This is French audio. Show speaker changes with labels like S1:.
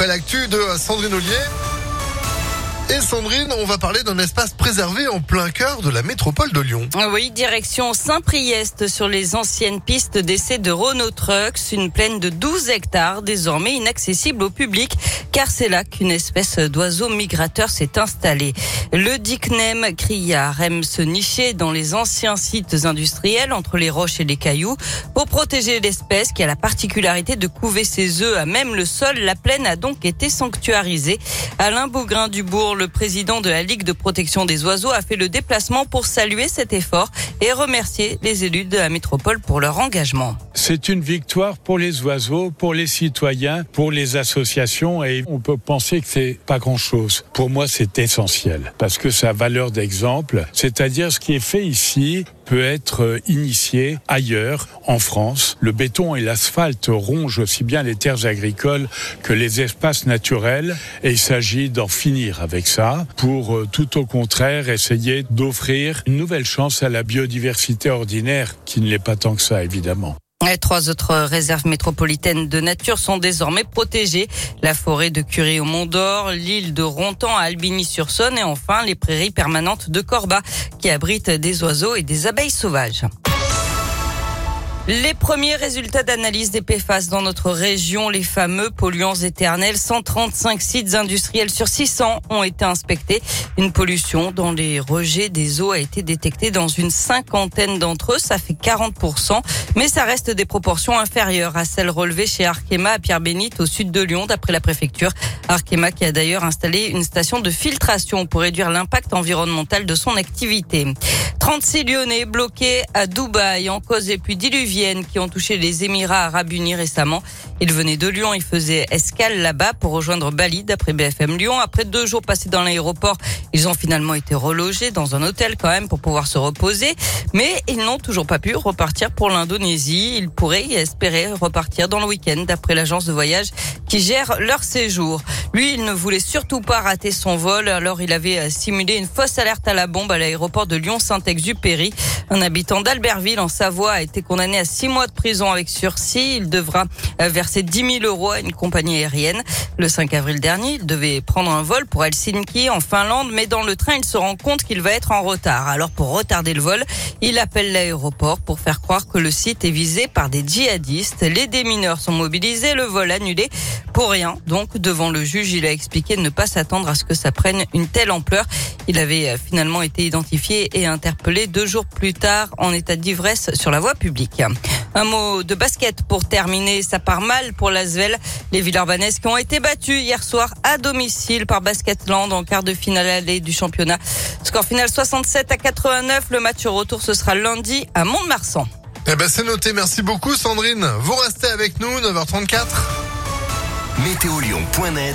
S1: après l'actu de Sandrine Ollier. Et Sandrine, on va parler d'un espace préservé en plein cœur de la métropole de Lyon.
S2: Oui, direction Saint-Priest sur les anciennes pistes d'essai de Renault Trucks, une plaine de 12 hectares désormais inaccessible au public car c'est là qu'une espèce d'oiseau migrateur s'est installée. Le Dicnem criard aime se nicher dans les anciens sites industriels entre les roches et les cailloux. Pour protéger l'espèce qui a la particularité de couver ses œufs à même le sol, la plaine a donc été sanctuarisée. Alain Bougrain-Dubourg, le président de la Ligue de protection des oiseaux, a fait le déplacement pour saluer cet effort et remercier les élus de la métropole pour leur engagement.
S3: C'est une victoire pour les oiseaux, pour les citoyens, pour les associations et on peut penser que c'est pas grand-chose. Pour moi, c'est essentiel parce que ça a valeur d'exemple, c'est-à-dire ce qui est fait ici peut être initié ailleurs en France. Le béton et l'asphalte rongent aussi bien les terres agricoles que les espaces naturels et il s'agit d'en finir avec ça pour tout au contraire essayer d'offrir une nouvelle chance à la biodiversité ordinaire qui ne l'est pas tant que ça évidemment.
S2: 3 autres réserves métropolitaines de nature sont désormais protégées. La forêt de Curie au Mont-d'Or, l'île de Rontan à Albigny-sur-Saône et enfin les prairies permanentes de Corba qui abritent des oiseaux et des abeilles sauvages. Les premiers résultats d'analyse des PFAS dans notre région, les fameux polluants éternels, 135 sites industriels sur 600 ont été inspectés. Une pollution dans les rejets des eaux a été détectée dans une 50aine d'entre eux, ça fait 40%, mais ça reste des proportions inférieures à celles relevées chez Arkema à Pierre-Bénite au sud de Lyon, d'après la préfecture. Arkema qui a d'ailleurs installé une station de filtration pour réduire l'impact environnemental de son activité. 36 Lyonnais bloqués à Dubaï en cause des pluies diluviennes qui ont touché les Émirats Arabes Unis récemment. Ils venaient de Lyon, ils faisaient escale là-bas pour rejoindre Bali d'après BFM Lyon. Après 2 jours passés dans l'aéroport, ils ont finalement été relogés dans un hôtel quand même pour pouvoir se reposer. Mais ils n'ont toujours pas pu repartir pour l'Indonésie. Ils pourraient espérer repartir dans le week-end d'après l'agence de voyage qui gère leur séjour. Lui, il ne voulait surtout pas rater son vol, alors il avait simulé une fausse alerte à la bombe à l'aéroport de Lyon-Saint-Exupéry. Un habitant d'Albertville en Savoie a été condamné à 6 mois de prison avec sursis. Il devra verser 10 000 € à une compagnie aérienne. Le 5 avril dernier, il devait prendre un vol pour Helsinki en Finlande, mais dans le train, il se rend compte qu'il va être en retard. Alors pour retarder le vol, il appelle l'aéroport pour faire croire que le site est visé par des djihadistes. Les démineurs sont mobilisés, le vol annulé pour rien. Donc devant le juge, il a expliqué de ne pas s'attendre à ce que ça prenne une telle ampleur. Il avait finalement été identifié et interpellé 2 jours plus tard en état d'ivresse sur la voie publique. Un mot de basket pour terminer. Ça part mal pour l'Asvel. Les Villeurbanaises qui ont été battues hier soir à domicile par Basketland en quart de finale aller du championnat. Score final 67-89. Le match retour, ce sera lundi à Mont-de-Marsan.
S1: C'est noté. Merci beaucoup Sandrine. Vous restez avec nous, 9h34.
S4: Météolion.net